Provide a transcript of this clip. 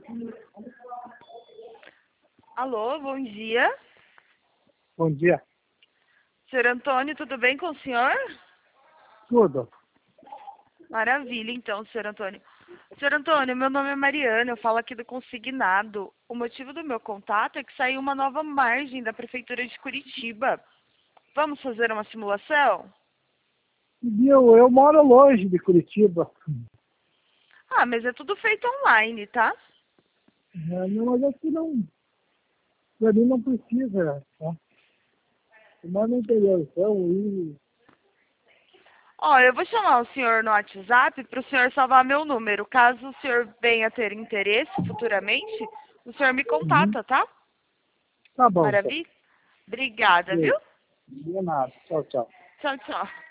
Alô, bom dia. Bom dia. Senhor Antônio, tudo bem com o senhor? Tudo. Maravilha, então, senhor Antônio. Senhor Antônio, meu nome é Mariana, eu falo aqui do Consignado. O motivo do meu contato é que saiu uma nova margem da Prefeitura de Curitiba. Vamos fazer uma simulação? Eu moro longe de Curitiba. Ah, mas é tudo feito online, tá? Não, mas aqui não. Para mim não precisa. Tá? Eu moro no interior, então. Ó, eu vou chamar o senhor no WhatsApp para o senhor salvar meu número. Caso o senhor venha a ter interesse futuramente, o senhor me contata, tá? Tá bom, então. Maravilha? Obrigada, viu? De nada. Tchau, tchau. Tchau, tchau.